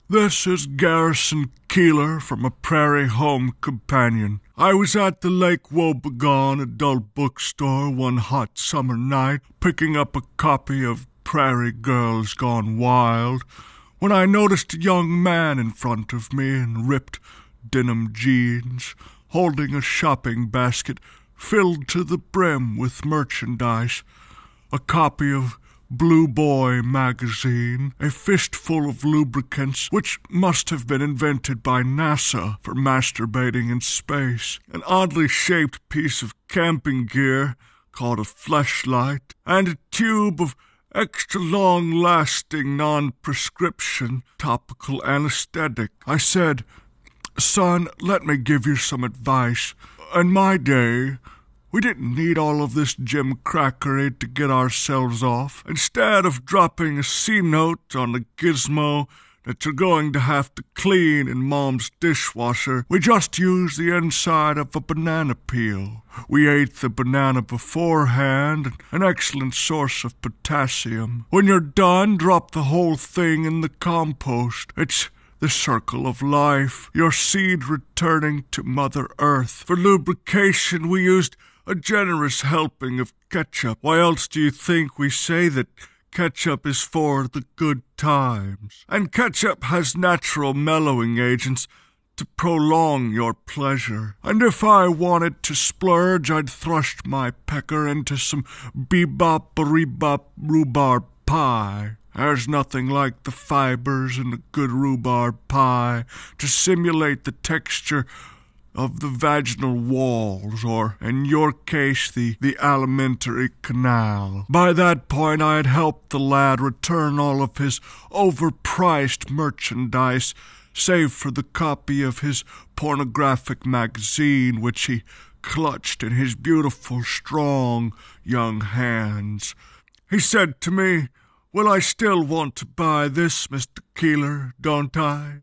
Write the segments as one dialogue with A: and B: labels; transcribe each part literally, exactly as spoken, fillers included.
A: This is Garrison Keeler from A Prairie Home Companion. I was at the Lake Wobegon adult bookstore one hot summer night, picking up a copy of Prairie Girls Gone Wild, when I noticed a young man in front of me in ripped denim jeans, holding a shopping basket filled to the brim with merchandise, a copy of Blue Boy magazine, a fistful of lubricants which must have been invented by NASA for masturbating in space, an oddly shaped piece of camping gear called a fleshlight, and a tube of extra long-lasting non-prescription topical anesthetic. I said, "Son, let me give you some advice. In my day, we didn't need all of this gimcrackery to get ourselves off. Instead of dropping a C-note on a gizmo that you're going to have to clean in Mom's dishwasher, we just used the inside of a banana peel. We ate the banana beforehand, an excellent source of potassium. When you're done, drop the whole thing in the compost. It's the circle of life, your seed returning to Mother Earth. For lubrication, we used a generous helping of ketchup. Why else do you think we say that ketchup is for the good times? And ketchup has natural mellowing agents to prolong your pleasure. And if I wanted to splurge, I'd thrust my pecker into some bebop-a-rebop rhubarb pie. There's nothing like the fibers in a good rhubarb pie to simulate the texture of the vaginal walls, or, in your case, the, the alimentary canal. By that point, I had helped the lad return all of his overpriced merchandise, save for the copy of his pornographic magazine, which he clutched in his beautiful, strong, young hands. He said to me, "Well, I still want to buy this, Mister Keeler, don't I?"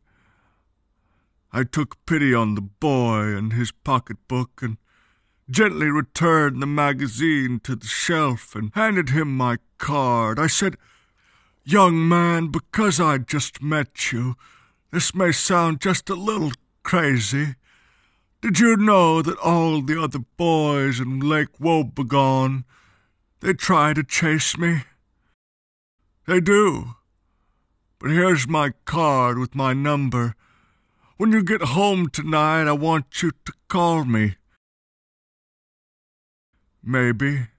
A: I took pity on the boy and his pocketbook and gently returned the magazine to the shelf and handed him my card. I said, "Young man, because I just met you, this may sound just a little crazy. Did you know that all the other boys in Lake Wobegon, they try to chase me? They do. But here's my card with my number. When you get home tonight, I want you to call me. Maybe."